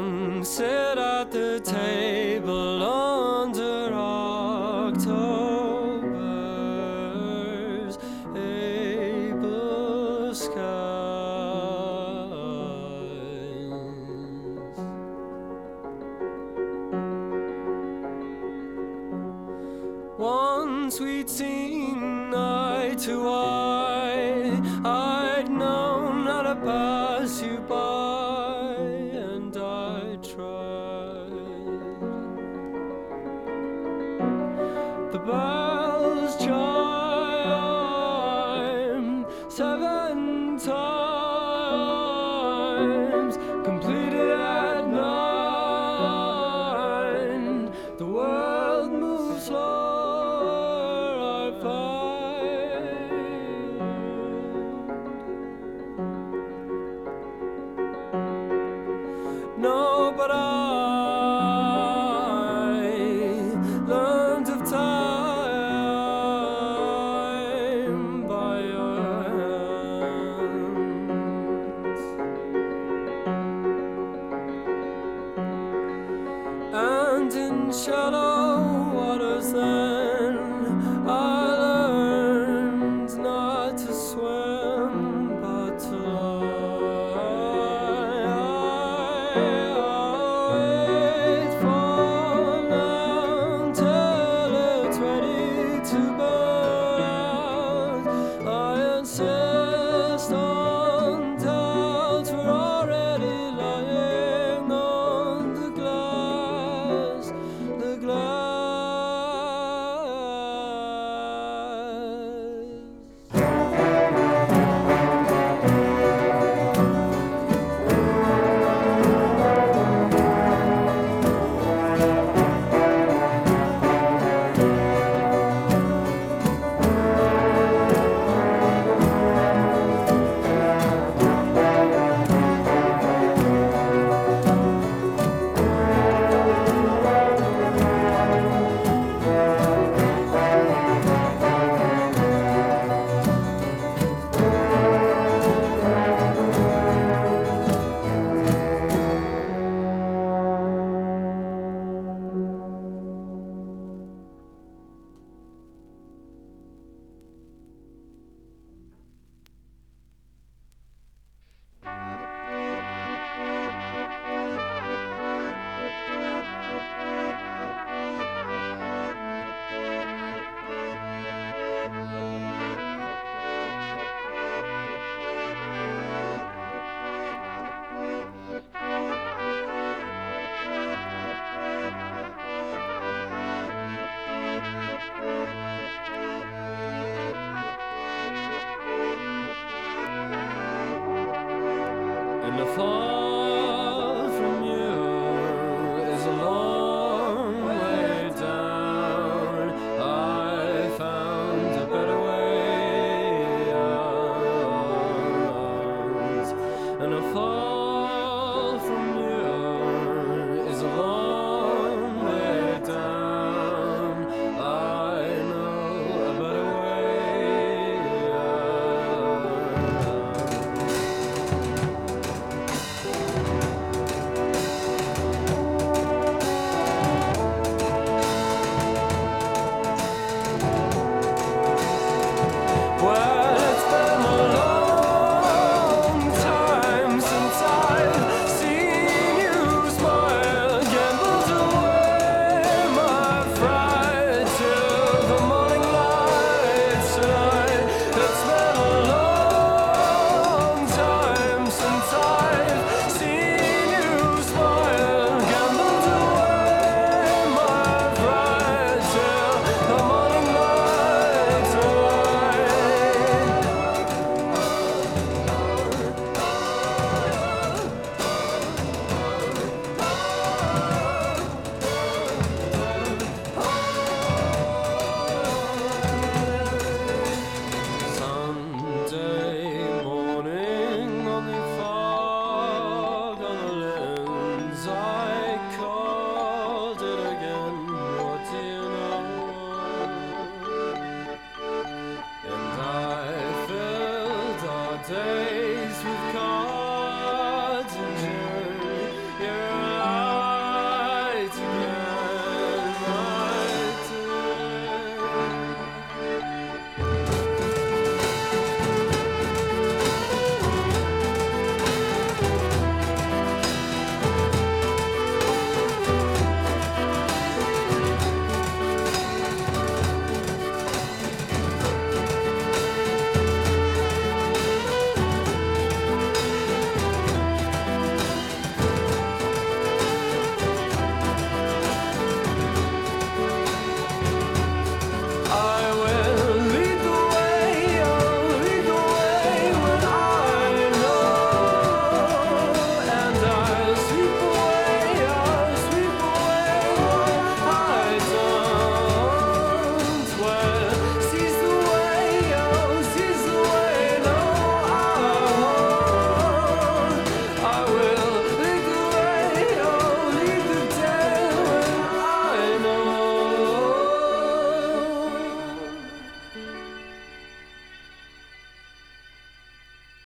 sit at the table under October's able skies. One sweet scene eye to eye, I'd known how to pass you by, and I tried. The bells chime 7 times, completed at 9. The world moves slower, I find. No, but I learned of time by your hands. And in shallow waters then I learned not to swim but to lie. Wait for now till it's ready to burn out. I insist on doubts, we're already lying on the glass, the glass. And the fall from you is a long way down. I found a better way out. And a fall from you is a long way down. I know a better way out. Well,